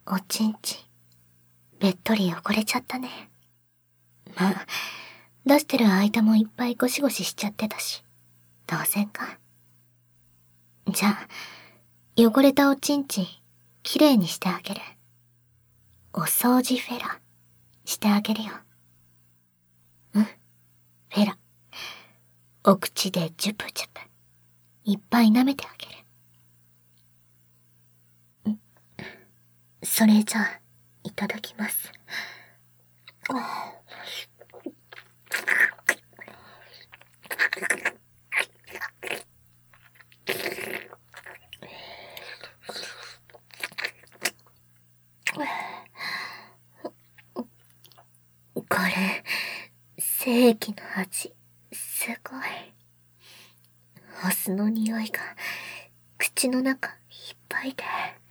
おちんちん、べっとり汚れちゃったね。まあ、出してる間もいっぱいゴシゴシしちゃってたし、当然か。じゃあ、汚れたおちんちん、きれいにしてあげる。お掃除フェラ、してあげるよ。うん、フェラ。お口でジュプジュプ、いっぱい舐めてあげる。それじゃあ、いただきます。これ、精液の味、すごい。お酢の匂いが、口の中いっぱいで。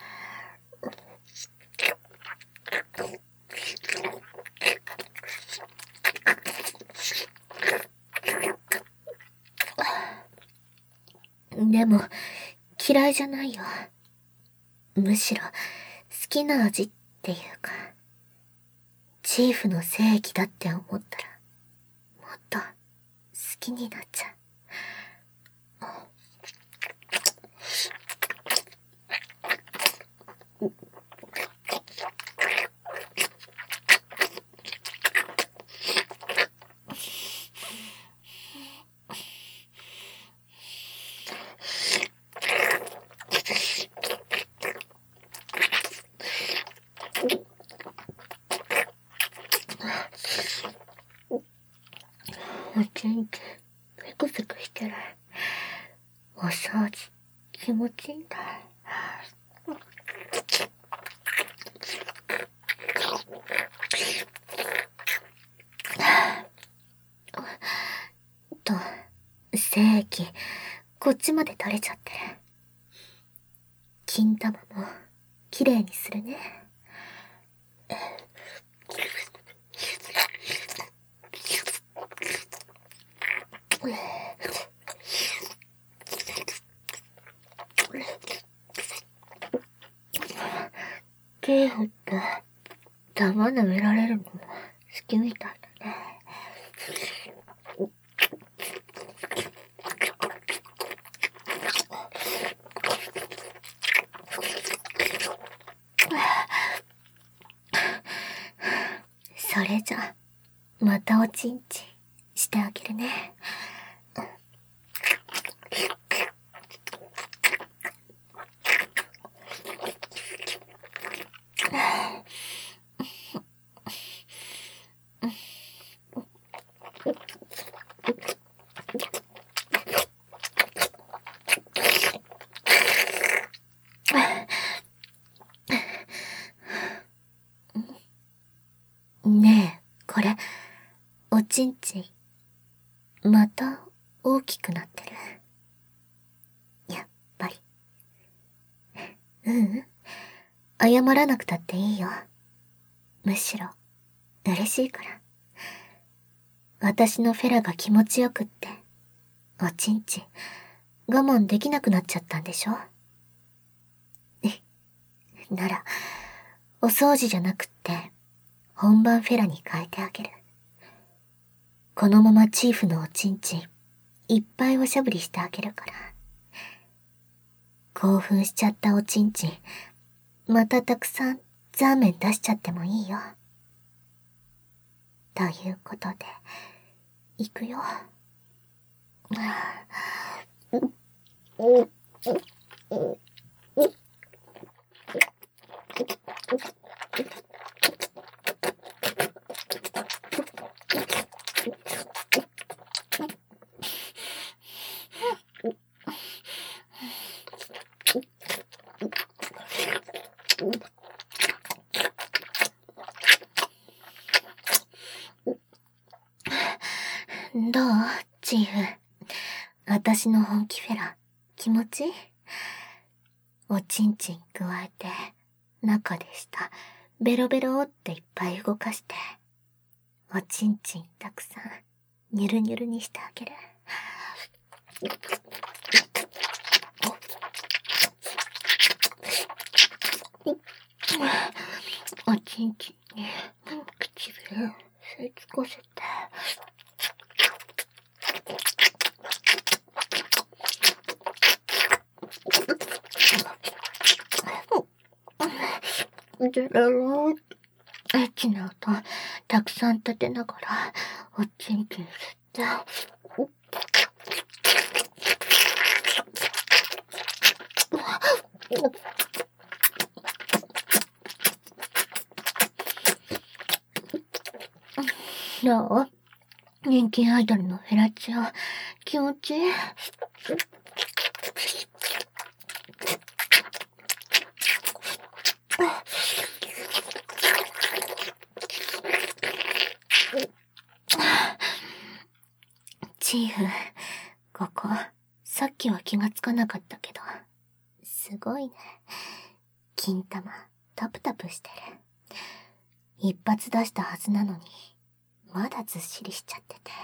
でも、嫌いじゃないよ。むしろ、好きな味っていうか、チーフの精液だって思ったら、もっと、好きになっちゃう。おちんちん、ペクペクしてる。お掃除、気持ちいいんだ。と、精液、こっちまで垂れちゃってる。金玉も、きれいにするね。チーフって、玉舐められるのも好きみたいだね。それじゃ、またおちんちんしてあげるね。ねえ、これ、おちんちん、また大きくなってる。やっぱり。ううん。謝らなくたっていいよ。むしろ、嬉しいから。私のフェラが気持ちよくって、おちんちん、我慢できなくなっちゃったんでしょ？なら、お掃除じゃなくって、本番フェラに変えてあげる。このままチーフのおちんちん、いっぱいおしゃぶりしてあげるから。興奮しちゃったおちんちん、またたくさんザーメン出しちゃってもいいよ。ということで、いくよ。どうチーフ。私の本気フェラ、気持ちいい？おちんちん加えて、中で下、ベロベロっていっぱい動かして、おちんちんたくさん、ニュルニュルにしてあげる。 おちんちんに唇吸い付かせて。でらろーエッチな音たくさん立てながらおちんちん吸って。どう？人気アイドルのフェラチオ気持ちいい？チーフ、ここ、さっきは気がつかなかったけど、すごいね。金玉、タプタプしてる。一発出したはずなのに、まだずっしりしちゃってて。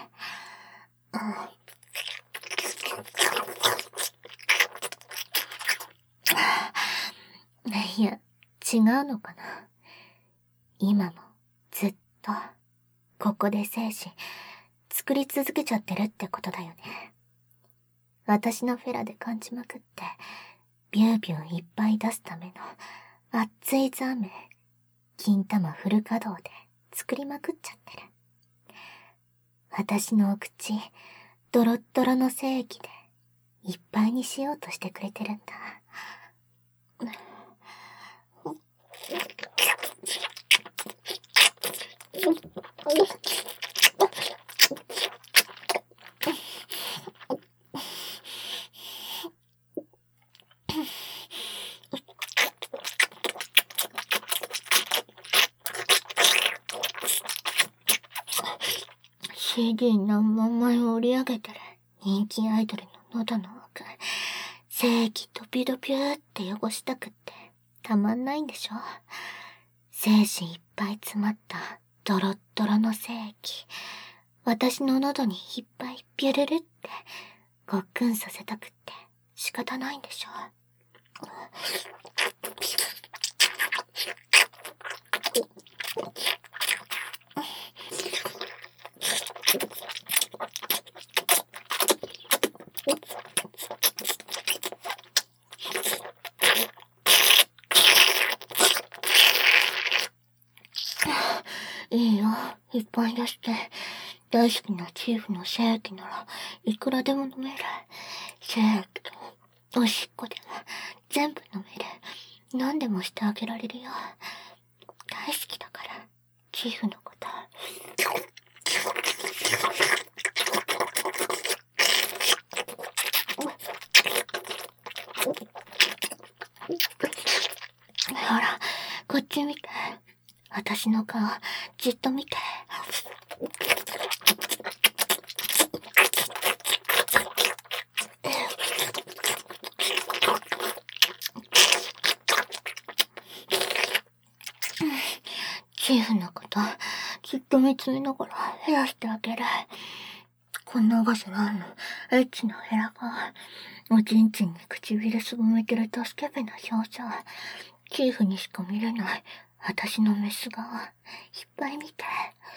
いや、違うのかな。今も、ずっと、ここで精子、作り続けちゃってるってことだよね。私のフェラで感じまくって、ビュービューいっぱい出すための、熱いザメ、金玉フル稼働で作りまくっちゃってる。私のお口、ドロッドロの精液で、いっぱいにしようとしてくれてるんだ。CD 何万枚を売り上げてる人気アイドルの喉の奥、精液ドピドピューって汚したくってたまんないんでしょ。精子いっぱい詰まったドロッドロの精液、私の喉にいっぱいビュルルってごっくんさせたくって仕方ないんでしょ。いいよ、いっぱい出して。大好きなチーフの精液ならいくらでも飲める。精液とおしっこでも全部飲める。何でもしてあげられるよ。大好きだから、チーフのこと。ほら、こっち見て。私の顔、じっと見て。チーフのこと、ずっと見つめながら減らしてあげる。こんな場所らんの、エッチなヘラが、おちんちんに唇すぼめてる助けべな表情。チーフにしか見れない、私のメス顔、いっぱい見て。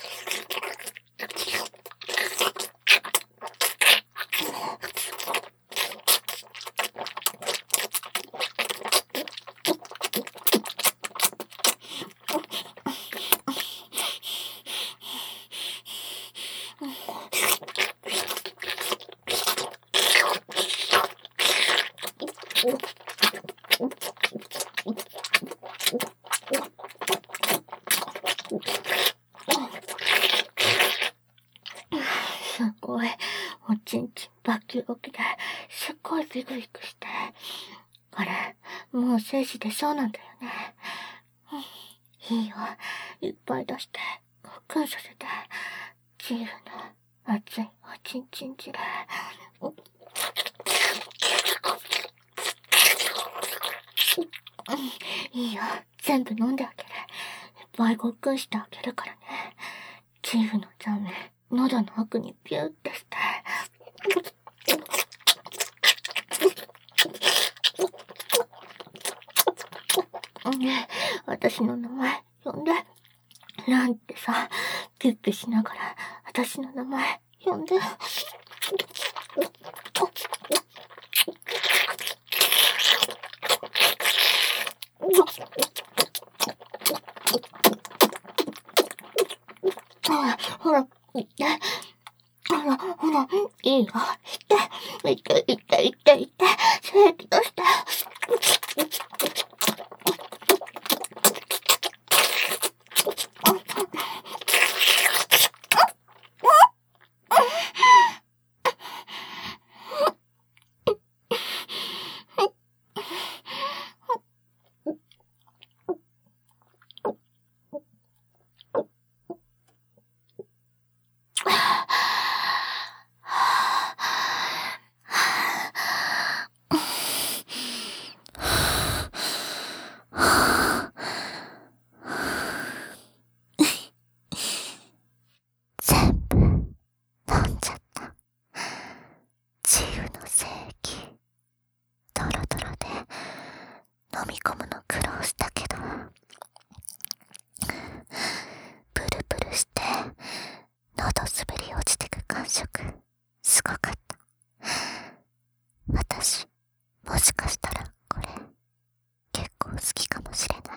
すごい、おちんちんバキバキで、すっごいビクビクして。あれ、もう精子出そうなんだよね。いいよ、いっぱい出して、ごっくんさせて。チーフの熱いおちんちん汁。いいよ、全部飲んであげる。いっぱいごっくんしてあげるからね。チーフのザメ、喉の奥にピューってして。私の名前、 呼んで。なんてさ、キュッキュしながら、私の名前、呼んで。ほら、言って。ほら、いいよ。言って、言って、言って、言って、正気出して。全部飲んじゃった。治癒の精液。ドロドロで飲み込むの苦労したけど、プルプルして喉滑り落ちてく感触、すごかった。私、もしかしたらこれ結構好きかもしれない。